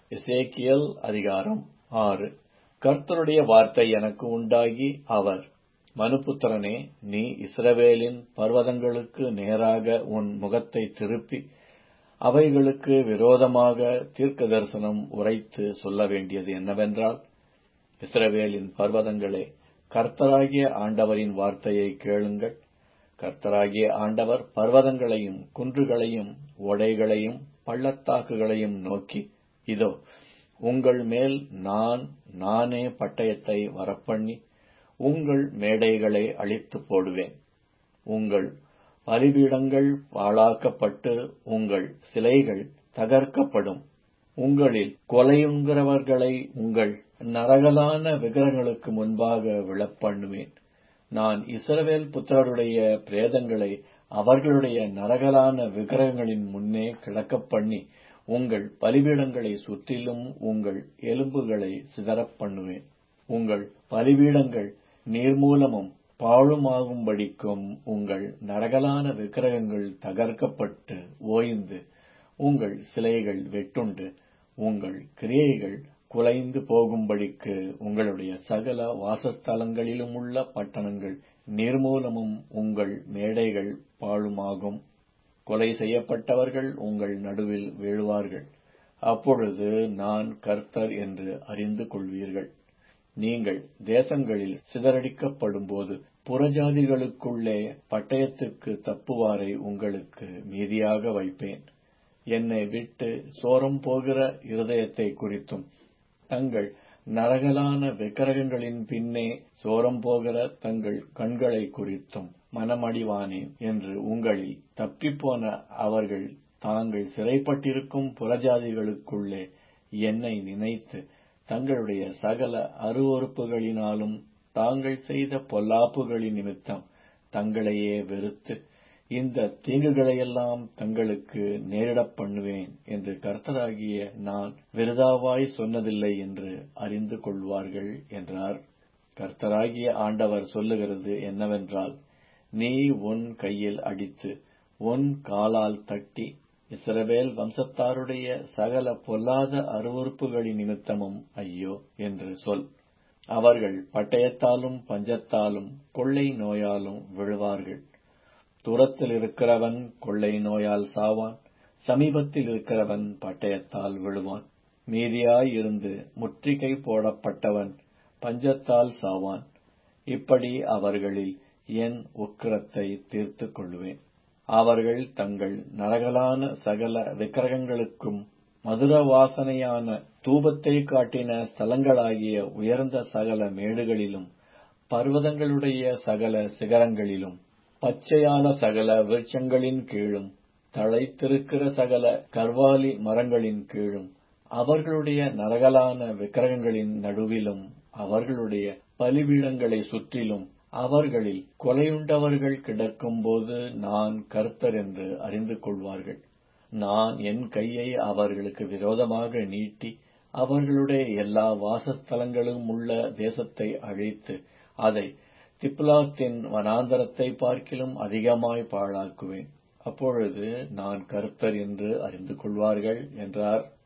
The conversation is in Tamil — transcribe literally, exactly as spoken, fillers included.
எசேக்கியேல் அதிகாரம் ஆறு. கர்த்தருடைய வார்த்தை எனக்கு உண்டாகி, அவர், மனுபுத்திரனே, நீ இஸ்ரவேலின் பர்வதங்களுக்கு நேராக உன் முகத்தைத் திருப்பி அவைகளுக்கு விரோதமாக தீர்க்கதரிசனம் உரைத்து சொல்ல வேண்டியது என்னவென்றால், இஸ்ரவேலின் பர்வதங்களே, கர்த்தராகிய ஆண்டவரின் வார்த்தையைக் கேளுங்கள். கர்த்தராகிய ஆண்டவர் பர்வதங்களையும் குன்றுகளையும் ஓடைகளையும் பள்ளத்தாக்குகளையும் நோக்கி, இதோ, உங்கள் மேல் நான் நானே பட்டயத்தை வரப்பண்ணி உங்கள் மேடைகளை அழித்துப் போடுவேன். உங்கள் பலிபீடங்கள் பாழாக்கப்பட்டு உங்கள் சிலைகள் தகர்க்கப்படும். உங்களில் கொலையுண்கிறவர்களை உங்கள் நரகலான விக்கிரகங்களுக்கு முன்பாக விழப்பண்ணுவேன். நான் இஸ்ரவேல் புத்திரருடைய பிரேதங்களை அவர்களுடைய நரகலான விக்கிரகங்களின் முன்னே கிடக்கப்பண்ணி உங்கள் பலிபீடங்களை சுற்றிலும் உங்கள் எலும்புகளை சிதறப் பண்ணுவேன். உங்கள் பலிபீடங்கள் நீர்மூலமும் பாழுமாகும்படிக்கும் உங்கள் நரகலான விக்கிரகங்கள் தகர்க்கப்பட்டு ஓய்ந்து உங்கள் சிலைகள் வெட்டுண்டு உங்கள் கிரியைகள் குலைந்து போகும்படிக்கு உங்களுடைய சகல வாசஸ்தலங்களிலுமுள்ள பட்டணங்கள் நீர்மூலமும் உங்கள் மேடைகள் பாழுமாகும். கொலை செய்யப்பட்டவர்கள் உங்கள் நடுவில் வீழுவார்கள். அப்பொழுது நான் கர்த்தர் என்று அறிந்து கொள்வீர்கள். நீங்கள் தேசங்களில் சிதறடிக்கப்படும்போது புறஜாதிகளுக்குள்ளே பட்டயத்துக்கு தப்புவாரை உங்களுக்கு மீதியாக வைப்பேன். என்னை விட்டு சோரம் போகிற இருதயத்தை குறித்தும் தங்கள் நரகலான விக்கிரகங்களின் பின்னே சோரம் போகிற தங்கள் கண்களை குறித்தும் மனமடிவானேன் என்று உங்களில் தப்பிப்போன அவர்கள் தாங்கள் சிறைப்பட்டிருக்கும் புறஜாதிகளுக்குள்ளே என்னை நினைத்து தங்களுடைய சகல அருவருப்புகளினாலும் தாங்கள் செய்த பொல்லாப்புகளின் நிமித்தம் தங்களையே வெறுத்து இந்த தீங்குகளையெல்லாம் தங்களுக்கு நேரிடப் பண்ணுவேன் என்று கர்த்தராகிய நான் விருதாவாய் சொன்னதில்லை என்று அறிந்து கொள்வார்கள் என்றார். கர்த்தராகிய ஆண்டவர் சொல்லுகிறது என்னவென்றால், நீ உன் கையில் அடித்து உன் காலால் தட்டி இஸ்ரவேல் வம்சத்தாருடைய சகல பொல்லாத அருவருப்புகளின் நிமித்தமும் ஐயோ என்று சொல். அவர்கள் பட்டயத்தாலும் பஞ்சத்தாலும் கொள்ளை நோயாலும் விழுவார்கள். தூரத்தில் இருக்கிறவன் கொள்ளை நோயால் சாவான், சமீபத்தில் இருக்கிறவன் பட்டயத்தால் விழுவான். மீதியாய் இருந்து முற்றுகை போடப்பட்டவன் பஞ்சத்தால் சாவான். இப்படி அவர்களில் என் உக்கிரத்தை தீர்த்து கொள்வேன். அவர்கள் தங்கள் நரகலான சகல விக்கிரகங்களுக்கும் மதுர வாசனையான தூபத்தை காட்டின ஸ்தலங்களாகிய உயர்ந்த சகல மேடுகளிலும் பர்வதங்களுடைய சகல சிகரங்களிலும் பச்சையான சகல விருட்சங்களின் கீழும் தழைத்திருக்கிற சகல கர்வாலி மரங்களின் கீழும் அவர்களுடைய நரகலான விக்கிரகங்களின் நடுவிலும் அவர்களுடைய பலிபீடங்களை சுற்றிலும் அவர்களில் கொலையுண்டவர்கள் கிடக்கும்போது நான் கர்த்தர் என்று அறிந்து கொள்வார்கள். நான் என் கையை அவர்களுக்கு விரோதமாக நீட்டி அவர்களுடைய எல்லா வாசஸ்தலங்களும் உள்ள தேசத்தை அழித்து அதை திப்லாத்தின் வனாந்தரத்தை பார்க்கிலும் அதிகமாய் பாழாக்குவேன். அப்பொழுது நான் கர்த்தர் என்று அறிந்து கொள்வார்கள் என்றார்.